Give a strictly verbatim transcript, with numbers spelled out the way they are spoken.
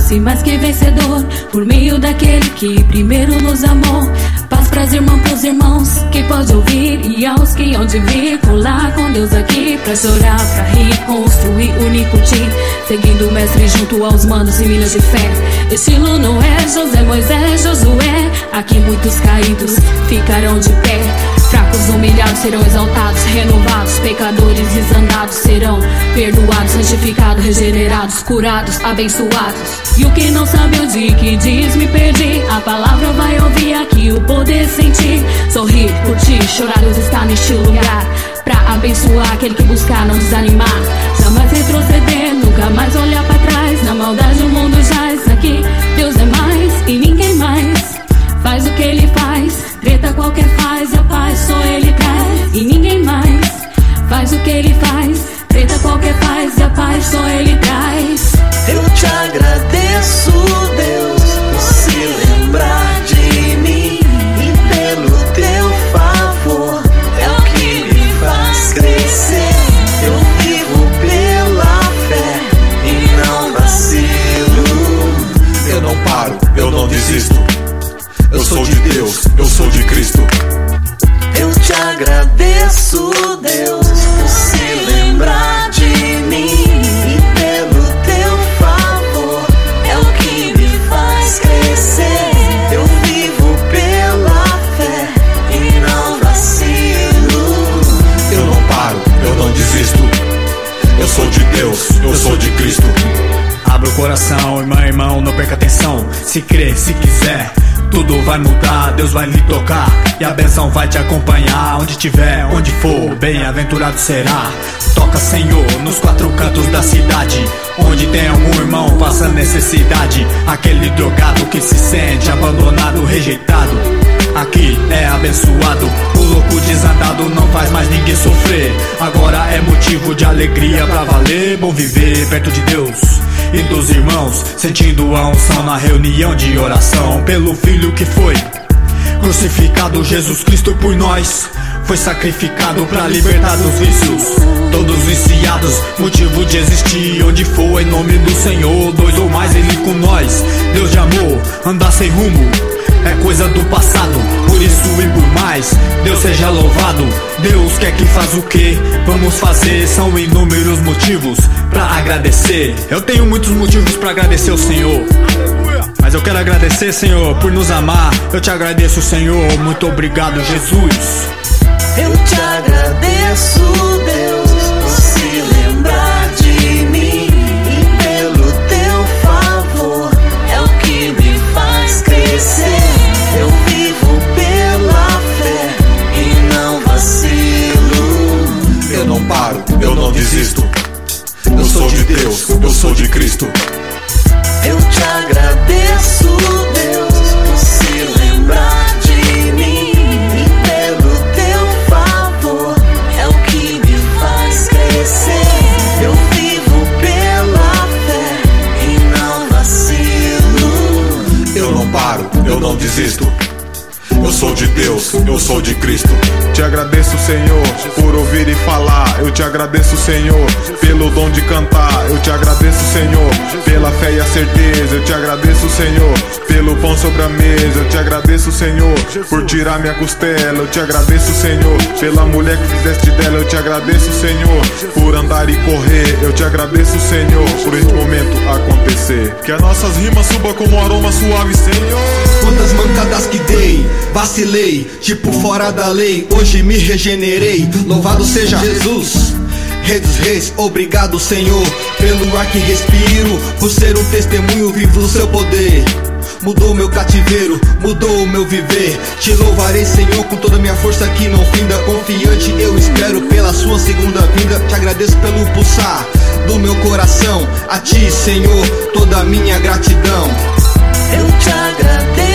vence mais que vencedor, por meio daquele que primeiro nos amou. Paz pras irmãs, pros irmãos que pode ouvir, e aos que hão de vir colar com Deus aqui, pra chorar, pra rir, construir, unir, curtir, seguindo o mestre junto aos manos e milhas de fé. Estilo Noé, José, Moisés, Josué, aqui muitos caídos ficarão de pé. Fracos humilhados serão exaltados, renovados, pecadores desandados serão perdoados, santificados, regenerados, curados, abençoados. E o que não sabe onde que diz me perdi, a palavra vai ouvir aqui, o poder sentir, sorrir, curtir, chorar. Deus está neste lugar pra abençoar aquele que buscar, não desanimar, jamais retroceder, nunca mais olhar pra trás. Na maldade o mundo jaz, aqui Deus é mais e ninguém mais faz o que ele faz. Treta qualquer faz, a paz só ele traz e ninguém mais faz o que ele faz. Treta qualquer faz, a paz só ele traz. Eu te agradeço, Deus, por se lembrar de mim, e pelo teu favor é o que me faz crescer. Eu vivo pela fé e não vacilo. Eu não paro, eu não desisto. Eu sou de Deus, eu sou de Cristo. Eu te agradeço, Deus, por se lembrar de mim, e pelo teu favor é o que me faz crescer. Eu vivo pela fé e não vacilo. Eu não paro, eu não desisto. Eu sou de Deus, eu sou de Cristo. Abra o coração, irmão, irmão, não perca atenção. Se crer, se quiser, tudo vai mudar, Deus vai lhe tocar e a bênção vai te acompanhar. Onde tiver, onde for, bem-aventurado será. Toca, Senhor, nos quatro cantos da cidade, onde tem algum irmão passando necessidade, aquele drogado que se sente abandonado, rejeitado, aqui é abençoado. O louco desandado não faz mais ninguém sofrer, agora é motivo de alegria pra valer. Bom viver perto de Deus e dos irmãos, sentindo a unção na reunião de oração. Pelo Filho que foi crucificado, Jesus Cristo por nós foi sacrificado pra libertar dos vícios, todos viciados, motivo de existir. Onde for, em nome do Senhor, dois ou mais ele com nós. Deus de amor, andar sem rumo é coisa do passado, por isso e por mais, Deus seja louvado. Deus quer que faz o que vamos fazer, são inúmeros motivos pra agradecer. Eu tenho muitos motivos pra agradecer ao Senhor, mas eu quero agradecer, Senhor, por nos amar. Eu te agradeço, Senhor, muito obrigado, Jesus. Eu te agradeço, Deus, por se lembrar de mim, e pelo teu favor é o que me faz crescer. Eu vivo pela fé e não vacilo. Eu não paro, eu não desisto. Eu sou de Deus, eu sou de Cristo. Eu te agradeço, Deus, por se lembrar de mim, e pelo teu favor é o que me faz crescer. Eu vivo pela fé e não vacilo. Eu não paro, eu não desisto. Eu sou de Deus, eu sou de Cristo. Te agradeço, Senhor, por ouvir e falar. Eu te agradeço, Senhor, pelo dom de cantar. Eu te agradeço, Senhor, pela fé e a certeza. Eu te agradeço, Senhor, pelo pão sobre a mesa. Eu te agradeço, Senhor, por tirar minha costela. Eu te agradeço, Senhor, pela mulher que fizeste dela. Eu te agradeço, Senhor, por andar e correr. Eu te agradeço, Senhor, por este momento acontecer. Que as nossas rimas subam como um aroma suave, Senhor. Quantas mancadas que dei, vacilei, tipo fora da lei. Hoje me regenerei, louvado seja Jesus, Rei dos Reis. Obrigado, Senhor, pelo ar que respiro, por ser um testemunho vivo do seu poder. Mudou meu cativeiro, mudou o meu viver. Te louvarei, Senhor, com toda a minha força que não finda. Confiante eu espero pela sua segunda vinda. Te agradeço pelo pulsar do meu coração. A ti, Senhor, toda a minha gratidão. Eu te agradeço,